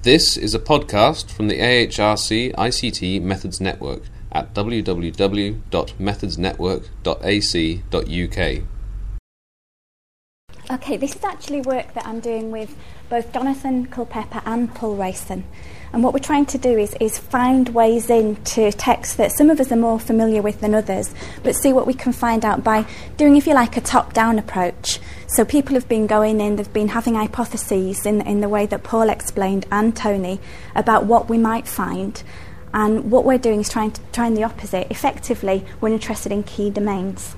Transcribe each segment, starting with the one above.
This is a podcast from the AHRC ICT Methods Network at www.methodsnetwork.ac.uk. Okay, this is actually work that I'm doing with both Jonathan Culpeper and Paul Rayson. And what we're trying to do is find ways into texts that some of us are more familiar with than others, but see what we can find out by doing, if you like, a top-down approach. So people have been going in, they've been having hypotheses in the way that Paul explained, and Tony, about what we might find. And what we're doing is trying the opposite. Effectively, we're interested in key domains.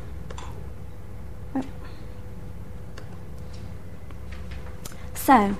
So,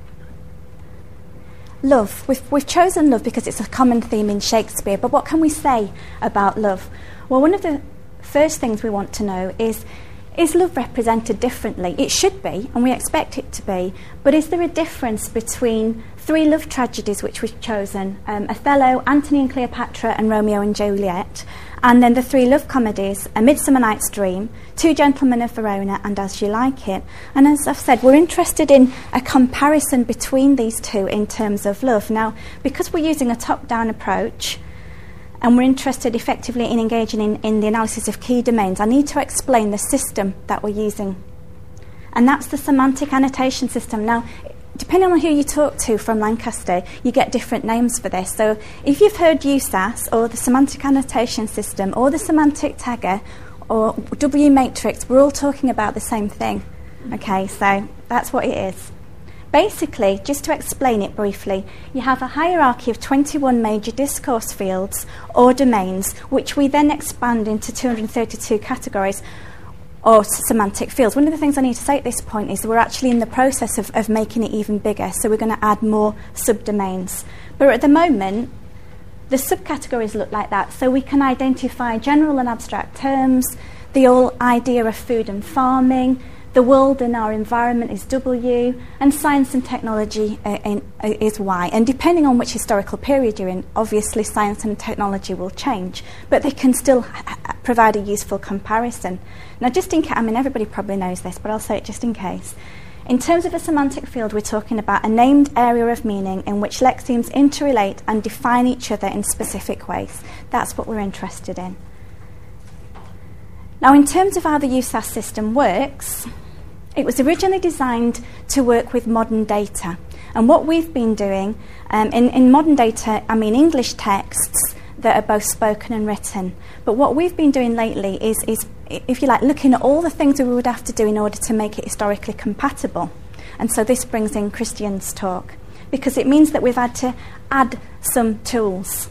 love. We've chosen love because it's a common theme in Shakespeare, but what can we say about love? Well, one of the first things we want to know is love represented differently? It should be, and we expect it to be, but is there a difference between three love tragedies which we've chosen, Othello, Antony and Cleopatra, and Romeo and Juliet, and then the three love comedies, A Midsummer Night's Dream, Two Gentlemen of Verona, and As You Like It? And as I've said, we're interested in a comparison between these two in terms of love. Now, because we're using a top-down approach, and we're interested effectively in engaging in the analysis of key domains, I need to explain the system that we're using. And that's the semantic annotation system. Now, depending on who you talk to from Lancaster, you get different names for this. So if you've heard USAS, or the semantic annotation system, or the semantic tagger, or W matrix, we're all talking about the same thing. Okay, so that's what it is. Basically, just to explain it briefly, you have a hierarchy of 21 major discourse fields or domains, which we then expand into 232 categories or semantic fields. One of the things I need to say at this point is that we're actually in the process of making it even bigger, so we're going to add more subdomains. But at the moment, the subcategories look like that, so we can identify general and abstract terms, the whole idea of food and farming, the world and our environment is W, and science and technology is Y. And depending on which historical period you're in, obviously science and technology will change, but they can still provide a useful comparison. Now, just in case, I mean, everybody probably knows this, but I'll say it just in case. In terms of a semantic field, we're talking about a named area of meaning in which lexemes interrelate and define each other in specific ways. That's what we're interested in. Now, in terms of how the USAS system works, it was originally designed to work with modern data. And what we've been doing, in modern data, I mean English texts that are both spoken and written. But what we've been doing lately is, if you like, looking at all the things that we would have to do in order to make it historically compatible. And so this brings in Christian's talk, because it means that we've had to add some tools.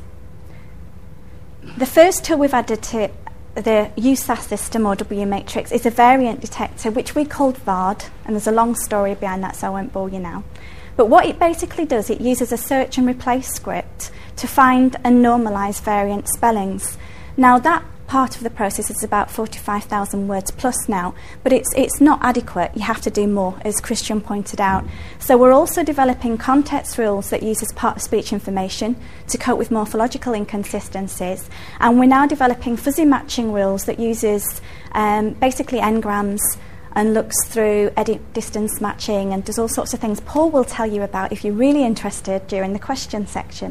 The first tool we've added to the USAS system, or W matrix, is a variant detector, which we called VARD, and there's a long story behind that, so I won't bore you now. But what it basically does, it uses a search and replace script to find and normalise variant spellings. Now, that part of the process is about 45,000 words plus now, but it's not adequate. You have to do more, as Christian pointed out. So we're also developing context rules that uses part-of-speech information to cope with morphological inconsistencies, and we're now developing fuzzy matching rules that uses basically n-grams and looks through edit distance matching and does all sorts of things Paul will tell you about if you're really interested during the question section.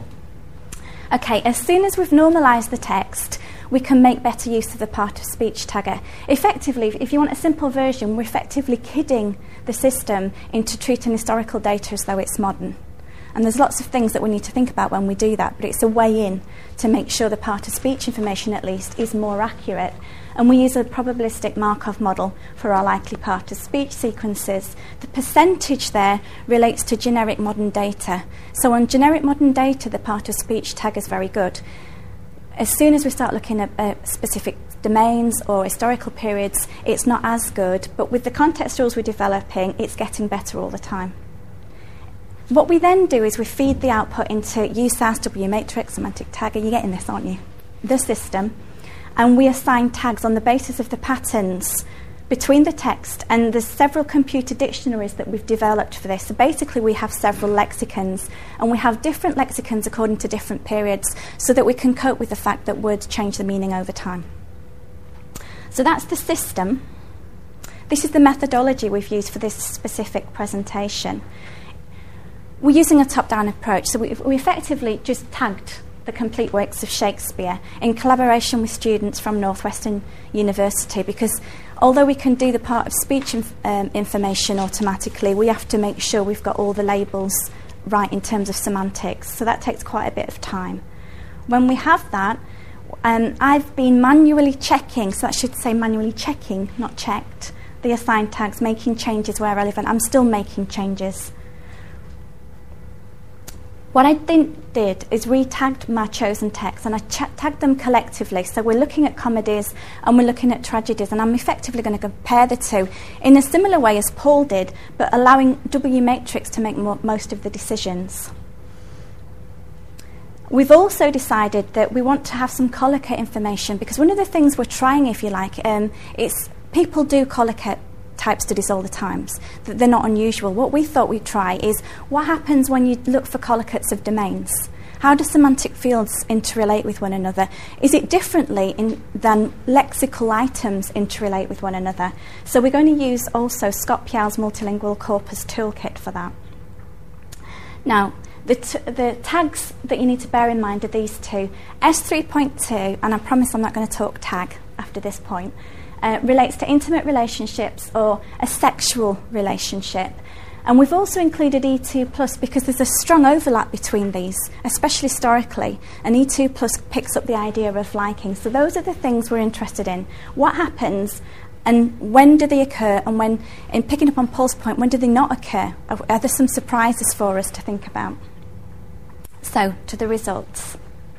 Okay, as soon as we've normalised the text, we can make better use of the part-of-speech tagger. Effectively, if you want a simple version, we're effectively kidding the system into treating historical data as though it's modern. And there's lots of things that we need to think about when we do that, but it's a way in to make sure the part-of-speech information, at least, is more accurate. And we use a probabilistic Markov model for our likely part-of-speech sequences. The percentage there relates to generic modern data. So on generic modern data, the part-of-speech tag is very good. As soon as we start looking at specific domains or historical periods, it's not as good, but with the context rules we're developing, it's getting better all the time. What we then do is we feed the output into USAS, W matrix, semantic tagger, you're getting this, aren't you? The system, and we assign tags on the basis of the patterns between the text, and there's several computer dictionaries that we've developed for this. So basically we have several lexicons, and we have different lexicons according to different periods, so that we can cope with the fact that words change the meaning over time. So that's the system. This is the methodology we've used for this specific presentation. we're using a top-down approach. So we effectively just tagged the complete works of Shakespeare in collaboration with students from Northwestern University, because although we can do the part of speech information automatically, we have to make sure we've got all the labels right in terms of semantics. So that takes quite a bit of time. When we have that, I've been manually checking, so that should say manually checking, not checked, the assigned tags, making changes where relevant. I'm still making changes. What I did is re-tagged my chosen text, and I tagged them collectively. So we're looking at comedies and we're looking at tragedies, and I'm effectively going to compare the two in a similar way as Paul did, but allowing W Matrix to make most of the decisions. We've also decided that we want to have some collocate information, because one of the things we're trying, if you like, is people do collocate type studies all the time. They're not unusual. What we thought we'd try is what happens when you look for collocates of domains. How do semantic fields interrelate with one another? Is it differently than lexical items interrelate with one another? So we're going to use also Scott Pial's multilingual corpus toolkit for that. Now, the tags that you need to bear in mind are these two. S3.2, and I promise I'm not going to talk tag after this point, relates to intimate relationships or a sexual relationship. And we've also included E2+, because there's a strong overlap between these, especially historically. And E2+ picks up the idea of liking. So those are the things we're interested in. What happens and when do they occur? And when, in picking up on Paul's point, when do they not occur? Are there some surprises for us to think about? So, to the results.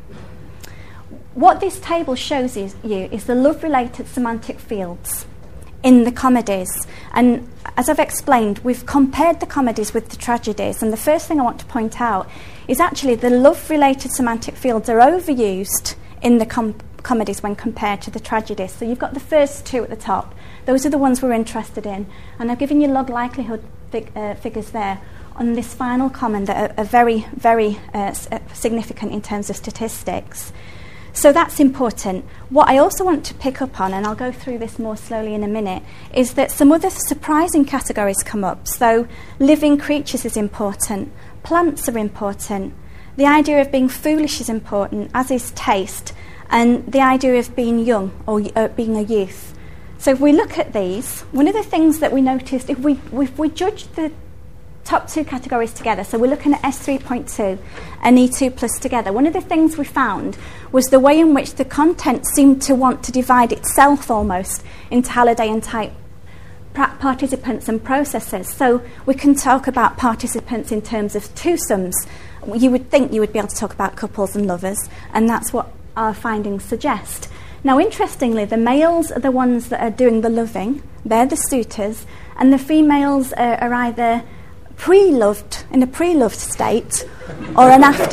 What this table shows you is the love-related semantic fields in the comedies. And as I've explained, we've compared the comedies with the tragedies. And the first thing I want to point out is actually the love-related semantic fields are overused in the comedies when compared to the tragedies. So you've got the first two at the top. Those are the ones we're interested in. And I've given you log likelihood figures there on this final comment that are very, very significant in terms of statistics. So that's important. What I also want to pick up on, and I'll go through this more slowly in a minute, is that some other surprising categories come up. So living creatures is important. Plants are important. The idea of being foolish is important, as is taste, and the idea of being young or being a youth. So if we look at these, one of the things that we noticed, if we judge the top two categories together, so we're looking at S3.2 and E2+ together, one of the things we found was the way in which the content seemed to want to divide itself almost into Halliday type participants and processes. So we can talk about participants in terms of twosomes. You would think you would be able to talk about couples and lovers, and that's what our findings suggest. Now, interestingly, the males are the ones that are doing the loving, they're the suitors, and the females are either pre-loved, in a pre-loved state, or an after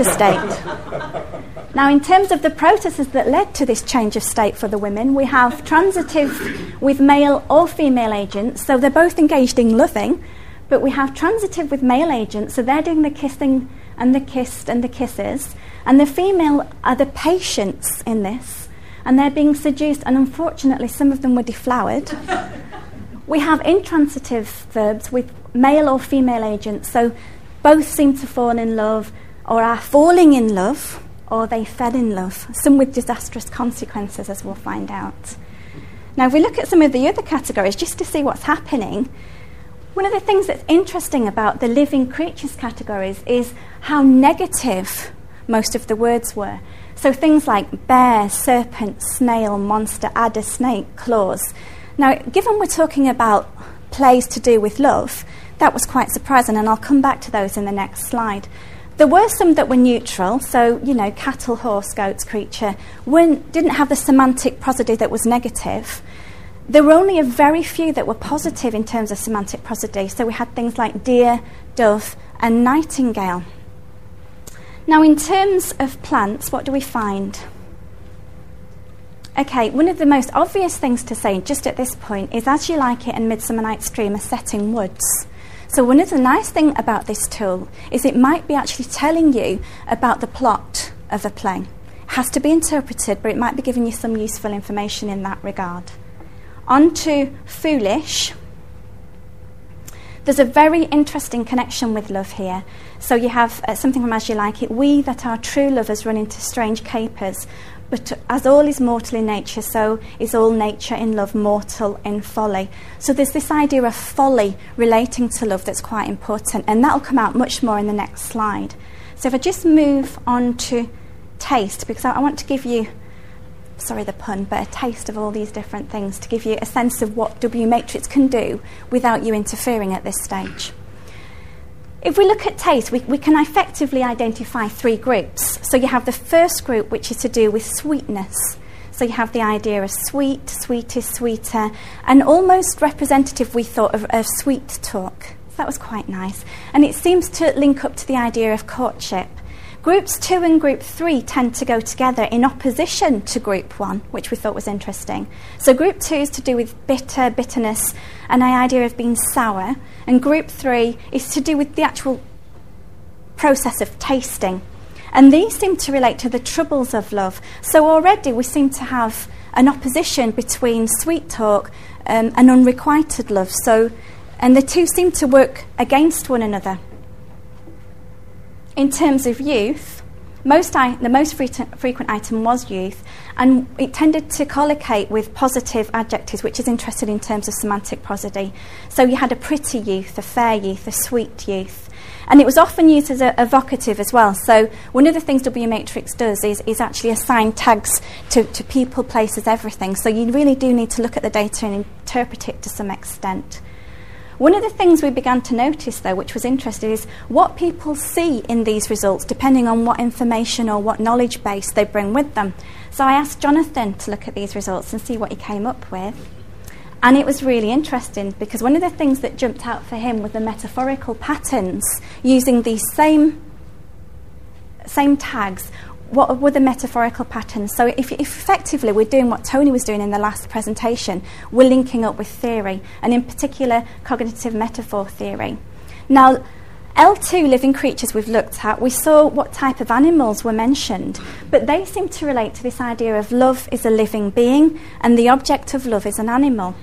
state. Now, in terms of the processes that led to this change of state for the women, we have transitive with male or female agents, so they're both engaged in loving, but we have transitive with male agents, so they're doing the kissing and the kissed and the kisses, and the female are the patients in this, and they're being seduced, and unfortunately some of them were deflowered. We have intransitive verbs with male or female agents, so both seem to fall in love, or are falling in love, or they fell in love, some with disastrous consequences, as we'll find out. Now, if we look at some of the other categories, just to see what's happening, one of the things that's interesting about the living creatures categories is how negative most of the words were. So things like bear, serpent, snail, monster, adder, snake, claws. Now, given we're talking about plays to do with love, that was quite surprising, and I'll come back to those in the next slide. There were some that were neutral, so, cattle, horse, goats, creature, didn't have the semantic prosody that was negative. There were only a very few that were positive in terms of semantic prosody, so we had things like deer, dove, and nightingale. Now, in terms of plants, what do we find? Okay, one of the most obvious things to say just at this point is As You Like It and Midsummer Night's Dream are set in woods. So one of the nice things about this tool is it might be actually telling you about the plot of a play. It has to be interpreted, but it might be giving you some useful information in that regard. On to foolish. there's a very interesting connection with love here. So you have something from As You Like It. We that are true lovers run into strange capers, but as all is mortal in nature, so is all nature in love mortal in folly. So there's this idea of folly relating to love that's quite important, and that'll come out much more in the next slide. So if I just move on to taste, because I want to give you, sorry the pun, but a taste of all these different things to give you a sense of what W matrix can do without you interfering at this stage. If we look at taste, we can effectively identify three groups. So you have the first group, which is to do with sweetness. So you have the idea of sweet, sweetest, sweeter, and almost representative, we thought, of sweet talk. So that was quite nice. And it seems to link up to the idea of courtship. Groups 2 and Group 3 tend to go together in opposition to Group 1, which we thought was interesting. So Group 2 is to do with bitterness, and the idea of being sour, and Group 3 is to do with the actual process of tasting. And these seem to relate to the troubles of love. So already we seem to have an opposition between sweet talk and unrequited love. And the two seem to work against one another. In terms of youth, the most frequent item was youth, and it tended to collocate with positive adjectives, which is interesting in terms of semantic prosody. So you had a pretty youth, a fair youth, a sweet youth. And it was often used as a vocative as well. So one of the things W Matrix does is actually assign tags to people, places, everything. So you really do need to look at the data and interpret it to some extent. One of the things we began to notice, though, which was interesting, is what people see in these results, depending on what information or what knowledge base they bring with them. So I asked Jonathan to look at these results and see what he came up with. And it was really interesting, because one of the things that jumped out for him was the metaphorical patterns using these same tags. What were the metaphorical patterns? So if effectively we're doing what Tony was doing in the last presentation, we're linking up with theory, and in particular cognitive metaphor theory. Now, L2 living creatures we've looked at, we saw what type of animals were mentioned, but they seem to relate to this idea of love is a living being and the object of love is an animal.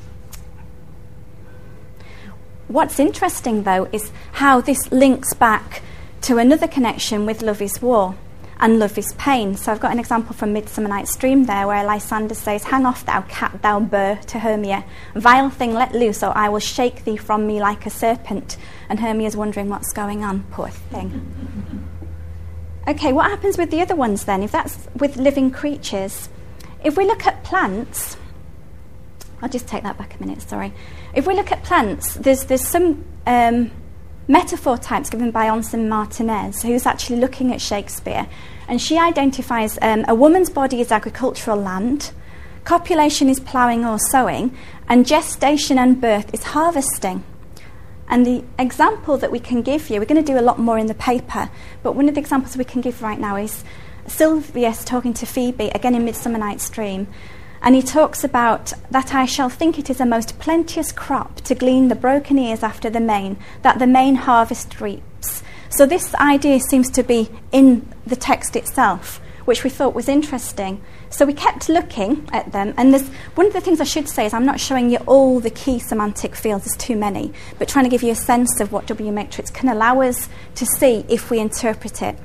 What's interesting, though, is how this links back to another connection with love is war and love is pain. So I've got an example from Midsummer Night's Dream there, where Lysander says, "Hang off, thou cat, thou burr," to Hermia. "Vile thing, let loose, or I will shake thee from me like a serpent." And Hermia's wondering what's going on, poor thing. Okay, what happens with the other ones then, if that's with living creatures? If we look at plants, I'll just take that back a minute, sorry. If we look at plants, there's some metaphor types given by Onson Martinez, who's actually looking at Shakespeare, and she identifies a woman's body as agricultural land, copulation is ploughing or sowing, and gestation and birth is harvesting. And the example that we can give you, we're going to do a lot more in the paper, but one of the examples we can give right now is Sylvius talking to Phoebe, again in Midsummer Night's Dream, and he talks about that I shall think it is a most plenteous crop to glean the broken ears after the main, that the main harvest reaps. So this idea seems to be in the text itself, which we thought was interesting. So we kept looking at them, and there's one of the things I should say is I'm not showing you all the key semantic fields, there's too many, but trying to give you a sense of what W matrix can allow us to see if we interpret it.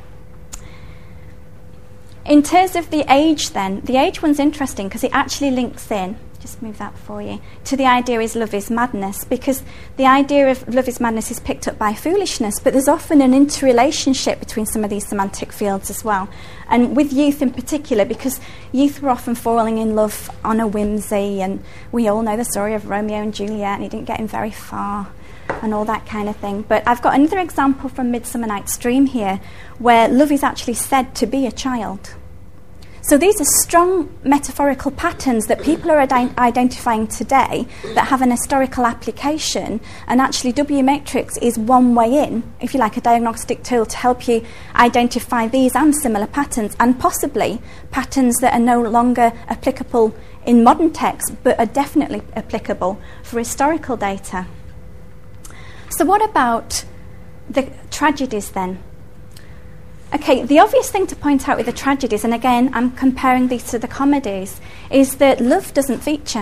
In terms of the age then, the age one's interesting because it actually links in, just move that for you, to the idea is love is madness, because the idea of love is madness is picked up by foolishness, but there's often an interrelationship between some of these semantic fields as well. And with youth in particular, because youth were often falling in love on a whimsy, and we all know the story of Romeo and Juliet, and he didn't get him very far, and all that kind of thing. But I've got another example from Midsummer Night's Dream here, where love is actually said to be a child. So these are strong metaphorical patterns that people are identifying today that have an historical application, and actually W matrix is one way in, if you like, a diagnostic tool to help you identify these and similar patterns, and possibly patterns that are no longer applicable in modern texts but are definitely applicable for historical data. So what about the tragedies then? Okay, the obvious thing to point out with the tragedies, and again I'm comparing these to the comedies, is that love doesn't feature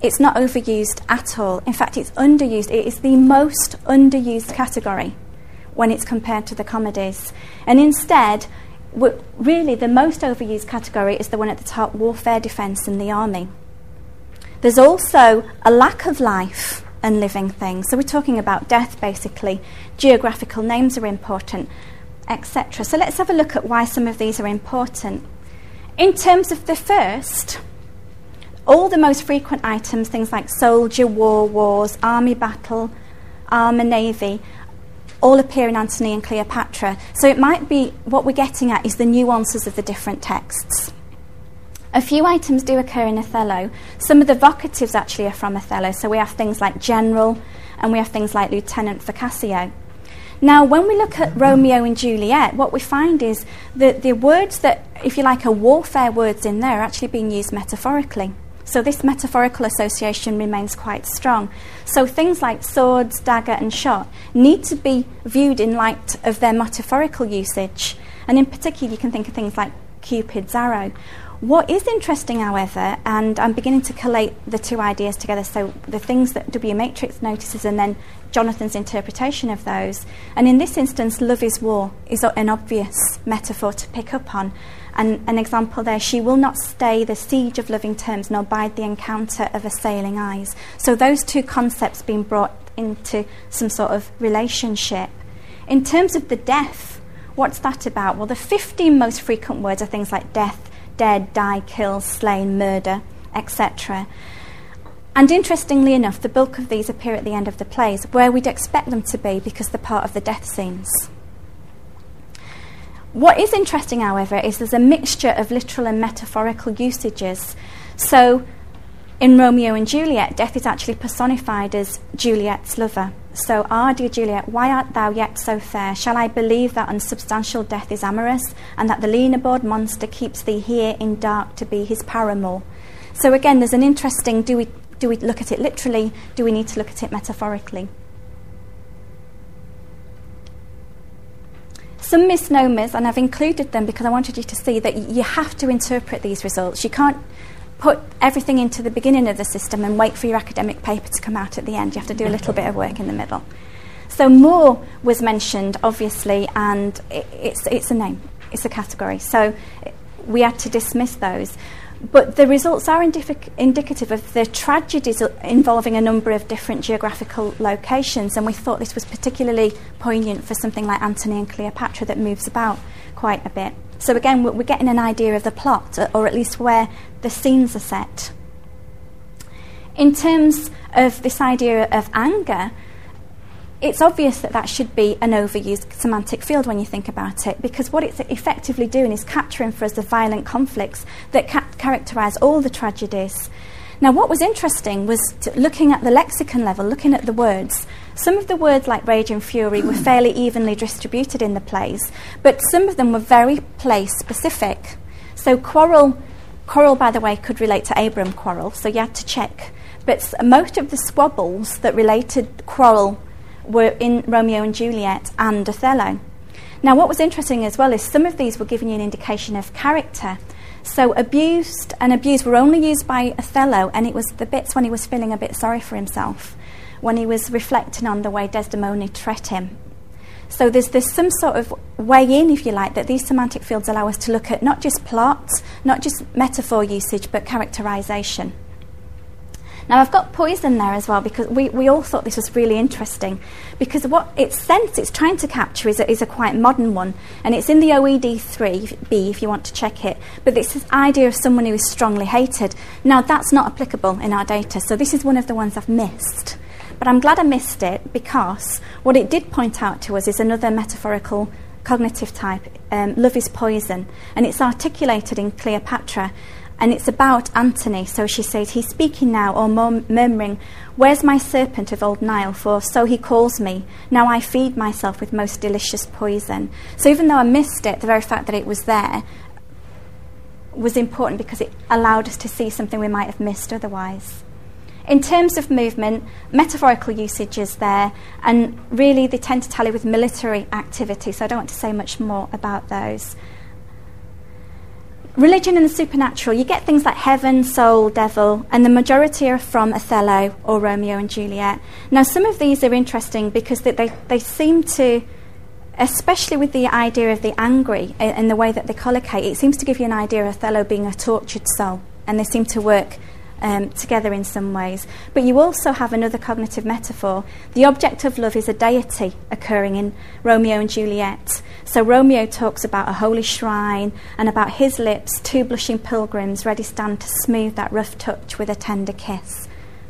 it's not overused at all. In fact, it's underused. It is the most underused category when it's compared to the comedies. And instead, really the most overused category is the one at the top, warfare, defence and the army. There's also a lack of life and living things. So we're talking about death, basically. Geographical names are important, etc. So let's have a look at why some of these are important. In terms of the first, all the most frequent items, things like soldier, war, wars, army, battle, armour, navy, all appear in Antony and Cleopatra. So it might be what we're getting at is the nuances of the different texts. A few items do occur in Othello. Some of the vocatives actually are from Othello. So we have things like general and we have things like lieutenant for Cassio. Now, when we look at Romeo and Juliet, what we find is that the words that, if you like, are warfare words in there are actually being used metaphorically. So this metaphorical association remains quite strong. So things like swords, dagger and shot need to be viewed in light of their metaphorical usage. And in particular, you can think of things like Cupid's arrow. What is interesting, however, and I'm beginning to collate the two ideas together, so the things that W. Matrix notices and then Jonathan's interpretation of those. And in this instance, love is war is an obvious metaphor to pick up on. And an example there, she will not stay the siege of loving terms nor bide the encounter of assailing eyes. So those two concepts being brought into some sort of relationship. In terms of the death, what's that about? Well, the 15 most frequent words are things like death, dead, die, kill, slain, murder, etc. And interestingly enough, the bulk of these appear at the end of the plays, where we'd expect them to be because they're part of the death scenes. What is interesting, however, is there's a mixture of literal and metaphorical usages. So in Romeo and Juliet, death is actually personified as Juliet's lover. So, dear Juliet, why art thou yet so fair? Shall I believe that unsubstantial death is amorous, and that the lean-abhorred monster keeps thee here in dark to be his paramour? So again, there's an interesting, do we look at it literally? Do we need to look at it metaphorically? Some misnomers, and I've included them because I wanted you to see that you have to interpret these results. You can't put everything into the beginning of the system and wait for your academic paper to come out at the end. You have to do a little bit of work in the middle. So more was mentioned, obviously, and it's a name, it's a category. So we had to dismiss those. But the results are indicative of the tragedies involving a number of different geographical locations, and we thought this was particularly poignant for something like Antony and Cleopatra that moves about quite a bit. So again, we're getting an idea of the plot, or at least where the scenes are set. In terms of this idea of anger, it's obvious that that should be an overused semantic field when you think about it, because what it's effectively doing is capturing for us the violent conflicts that characterise all the tragedies. Now, what was interesting was looking at the lexicon level, looking at the words. Some of the words like rage and fury were fairly evenly distributed in the plays, but some of them were very place-specific. So quarrel, by the way, could relate to Abram quarrel, so you had to check. But most of the squabbles that related quarrel were in Romeo and Juliet and Othello. Now, what was interesting as well is some of these were giving you an indication of character. So abused and abused were only used by Othello, and it was the bits when he was feeling a bit sorry for himself, when he was reflecting on the way Desdemona treated him. So there's some sort of way in, if you like, that these semantic fields allow us to look at not just plot, not just metaphor usage, but characterisation. Now, I've got poison there as well because we all thought this was really interesting, because what it's trying to capture is a quite modern one, and it's in the OED 3B if you want to check it, but it's this idea of someone who is strongly hated. Now, that's not applicable in our data, so this is one of the ones I've missed. But I'm glad I missed it, because what it did point out to us is another metaphorical cognitive type, love is poison, and it's articulated in Cleopatra. And it's about Antony. So she says, he's speaking now, or murmuring, where's my serpent of old Nile? For so he calls me. Now I feed myself with most delicious poison. So even though I missed it, the very fact that it was there was important because it allowed us to see something we might have missed otherwise. In terms of movement, metaphorical usage is there, and really they tend to tally with military activity, so I don't want to say much more about those. Religion and the supernatural, you get things like heaven, soul, devil, and the majority are from Othello or Romeo and Juliet. Now, some of these are interesting because they seem to, especially with the idea of the angry and the way that they collocate, it seems to give you an idea of Othello being a tortured soul, and they seem to work together in some ways. But you also have another cognitive metaphor. The object of love is a deity occurring in Romeo and Juliet. So Romeo talks about a holy shrine and about his lips, two blushing pilgrims ready stand to smooth that rough touch with a tender kiss.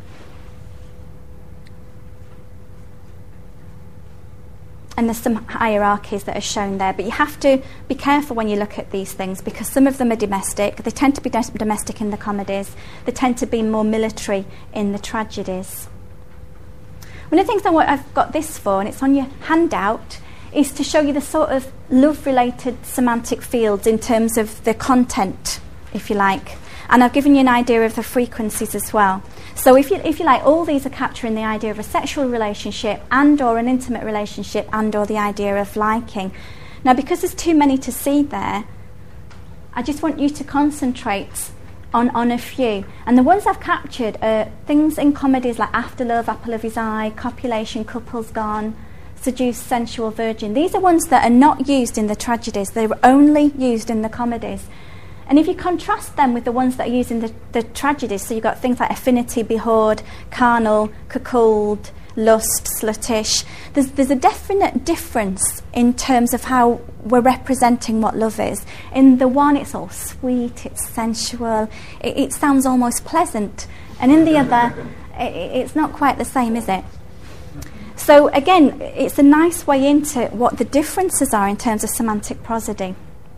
And there's some hierarchies that are shown there, but you have to be careful when you look at these things because some of them are domestic. They tend to be domestic in the comedies. They tend to be more military in the tragedies. One of the things I've got this for, and it's on your handout, is to show you the sort of love-related semantic fields in terms of the content, if you like. And I've given you an idea of the frequencies as well. So if you like, all these are capturing the idea of a sexual relationship and or an intimate relationship and or the idea of liking. Now, because there's too many to see there, I just want you to concentrate on a few. And the ones I've captured are things in comedies like After Love, Apple of His Eye, Copulation, Couples Gone, Seduced, Sensual, Virgin. These are ones that are not used in the tragedies. They were only used in the comedies. And if you contrast them with the ones that are used in the tragedies, so you've got things like affinity, behored, carnal, cuckold, lust, sluttish, there's a definite difference in terms of how we're representing what love is. In the one, it's all sweet, it's sensual, it sounds almost pleasant. And in the other, it's not quite the same, is it? So again, it's a nice way into what the differences are in terms of semantic prosody.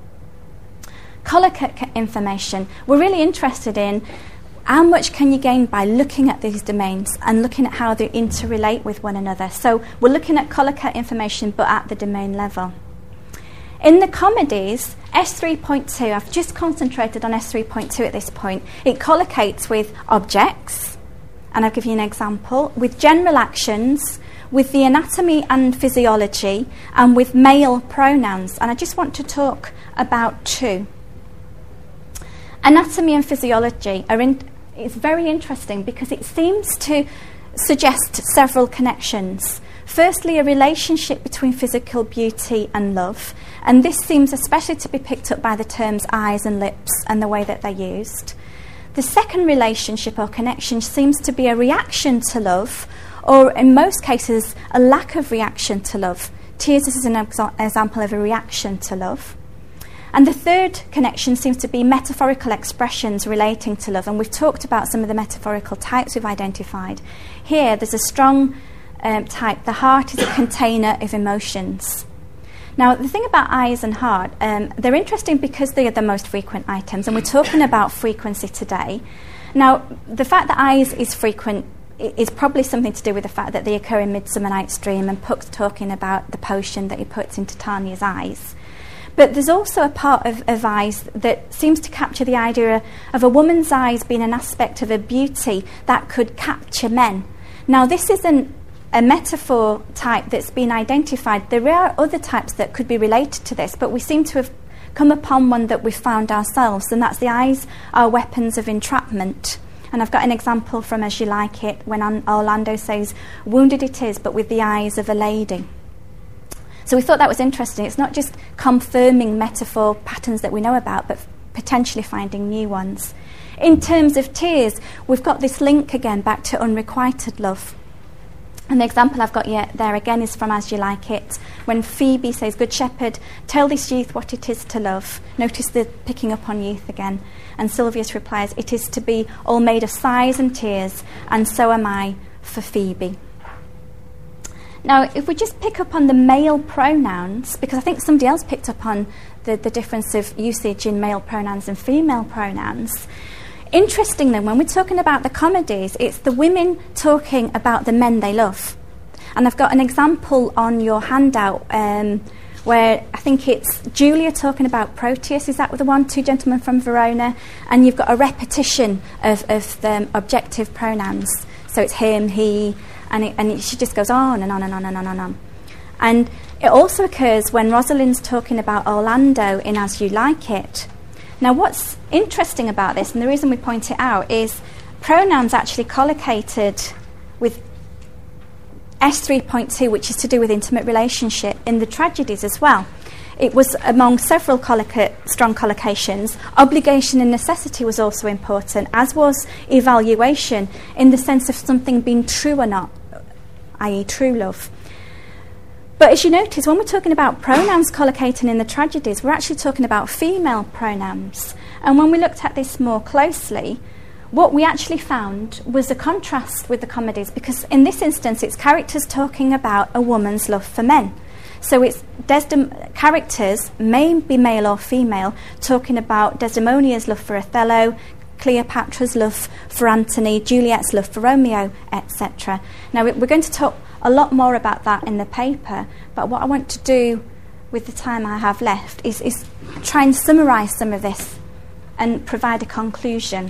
Colloquial information. We're really interested in how much can you gain by looking at these domains and looking at how they interrelate with one another. So we're looking at colloquial information but at the domain level. In the comedies, S3.2, I've just concentrated on S3.2 at this point. It collocates with objects, and I'll give you an example, with general actions, with the anatomy and physiology, and with male pronouns. And I just want to talk about two. Anatomy and physiology is very interesting because it seems to suggest several connections. Firstly, a relationship between physical beauty and love, and this seems especially to be picked up by the terms eyes and lips and the way that they're used. The second relationship or connection seems to be a reaction to love, or in most cases, a lack of reaction to love. Tears is an example of a reaction to love. And the third connection seems to be metaphorical expressions relating to love. And we've talked about some of the metaphorical types we've identified. Here, there's a strong type. The heart is a container of emotions. Now, the thing about eyes and heart, they're interesting because they are the most frequent items. And we're talking about frequency today. Now, the fact that eyes is frequent is probably something to do with the fact that they occur in Midsummer Night's Dream, and Puck's talking about the potion that he puts into Tanya's eyes. But there's also a part of eyes that seems to capture the idea of a woman's eyes being an aspect of a beauty that could capture men. Now, this isn't a metaphor type that's been identified. There are other types that could be related to this, but we seem to have come upon one that we've found ourselves, and that's the eyes are weapons of entrapment. And I've got an example from As You Like It, when Orlando says, "Wounded it is, but with the eyes of a lady." So we thought that was interesting. It's not just confirming metaphor patterns that we know about, but potentially finding new ones. In terms of tears, we've got this link again back to unrequited love. And the example I've got there again is from As You Like It, when Phoebe says, "Good shepherd, tell this youth what it is to love." Notice the picking up on youth again. And Sylvius replies, "It is to be all made of sighs and tears, and so am I for Phoebe." Now, if we just pick up on the male pronouns, because I think somebody else picked up on the difference of usage in male pronouns and female pronouns. Interestingly, when we're talking about the comedies, it's the women talking about the men they love. And I've got an example on your handout where I think it's Julia talking about Proteus. Is that the one? Two gentlemen from Verona. And you've got a repetition of the objective pronouns. So it's him, he, and she just goes on and on and on and on and on. And it also occurs when Rosalind's talking about Orlando in As You Like It. Now, what's interesting about this, and the reason we point it out, is pronouns actually collocated with S3.2, which is to do with intimate relationship, in the tragedies as well. It was among several strong collocations. Obligation and necessity was also important, as was evaluation, in the sense of something being true or not, i.e. true love. But as you notice, when we're talking about pronouns collocating in the tragedies, we're actually talking about female pronouns. And when we looked at this more closely, what we actually found was a contrast with the comedies, because in this instance it's characters talking about a woman's love for men. So it's characters, may be male or female, talking about Desdemonia's love for Othello, Cleopatra's love for Antony, Juliet's love for Romeo, etc. Now, we're going to talk a lot more about that in the paper, but what I want to do with the time I have left is try and summarise some of this and provide a conclusion.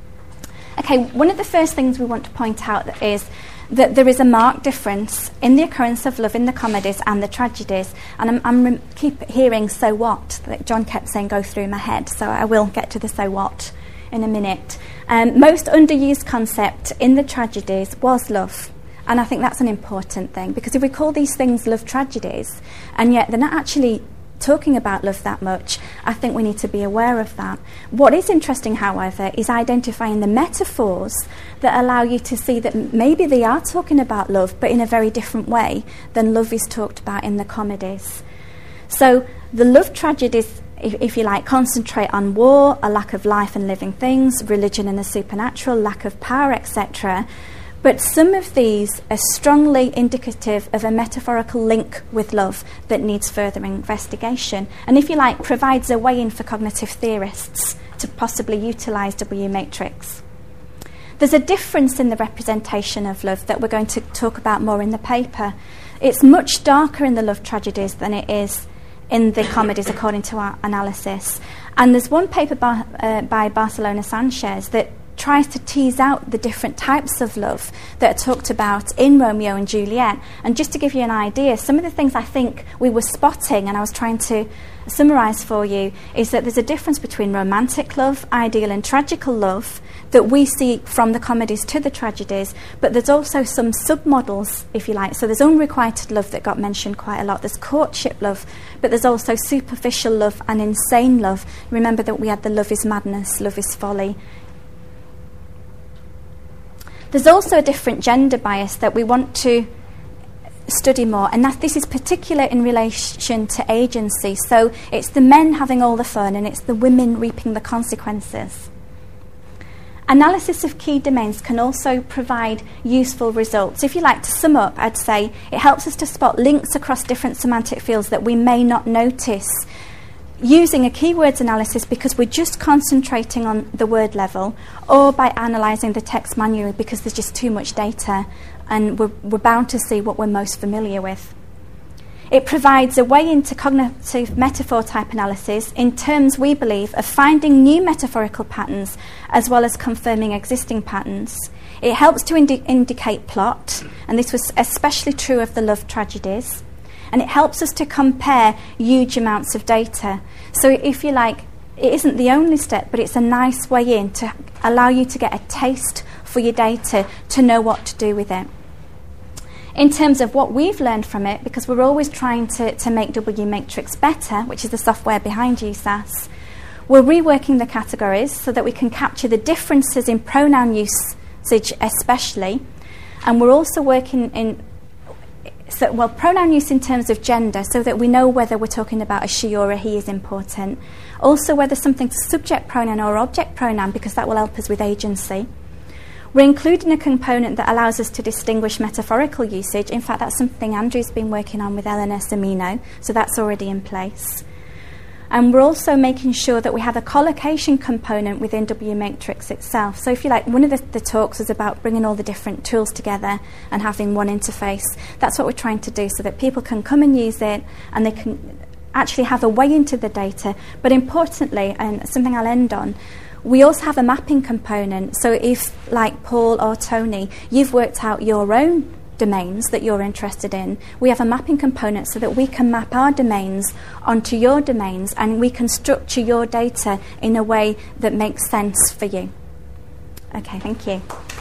Okay, one of the first things we want to point out is that there is a marked difference in the occurrence of love in the comedies and the tragedies. And I keep hearing "so what" that John kept saying go through my head, so I will get to the "so what" in a minute. Most underused concept in the tragedies was love. And I think that's an important thing, because if we call these things love tragedies, and yet they're not actually talking about love that much, I think we need to be aware of that. What is interesting, however, is identifying the metaphors that allow you to see that maybe they are talking about love, but in a very different way than love is talked about in the comedies. So the love tragedies, if you like, concentrate on war, a lack of life and living things, religion and the supernatural, lack of power, etc. But some of these are strongly indicative of a metaphorical link with love that needs further investigation, and, if you like, provides a way in for cognitive theorists to possibly utilise W matrix. There's a difference in the representation of love that we're going to talk about more in the paper. It's much darker in the love tragedies than it is in the comedies, according to our analysis. And there's one paper by Barcelona Sanchez that tries to tease out the different types of love that are talked about in Romeo and Juliet. And just to give you an idea, some of the things I think we were spotting, and I was trying to summarise for you, is that there's a difference between romantic love, ideal and tragical love that we see from the comedies to the tragedies, but there's also some submodels, if you like. So there's unrequited love that got mentioned quite a lot, there's courtship love, but there's also superficial love and insane love. Remember that we had the love is madness, love is folly. There's also a different gender bias that we want to study more, and this is particular in relation to agency. So it's the men having all the fun and it's the women reaping the consequences. Analysis of key domains can also provide useful results. If you like to sum up, I'd say it helps us to spot links across different semantic fields that we may not notice using a keywords analysis because we're just concentrating on the word level, or by analysing the text manually because there's just too much data and we're bound to see what we're most familiar with. It provides a way into cognitive metaphor type analysis in terms, we believe, of finding new metaphorical patterns as well as confirming existing patterns. It helps to indicate plot, and this was especially true of the love tragedies. And it helps us to compare huge amounts of data. So if you like, it isn't the only step, but it's a nice way in to allow you to get a taste for your data, to know what to do with it. In terms of what we've learned from it, because we're always trying to make W Matrix better, which is the software behind USAS, we're reworking the categories so that we can capture the differences in pronoun usage especially. And we're also working in pronoun use in terms of gender, so that we know whether we're talking about a she or a he is important. Also, whether something's a subject pronoun or object pronoun, because that will help us with agency. We're including a component that allows us to distinguish metaphorical usage. In fact, that's something Andrew's been working on with Eleanor Semino, so that's already in place. And we're also making sure that we have a collocation component within W Matrix itself. So if you like, one of the talks was about bringing all the different tools together and having one interface. That's what we're trying to do, so that people can come and use it and they can actually have a way into the data. But importantly, and something I'll end on, we also have a mapping component. So if, like Paul or Tony, you've worked out your own domains that you're interested in, we have a mapping component so that we can map our domains onto your domains, and we can structure your data in a way that makes sense for you. Okay, thank you.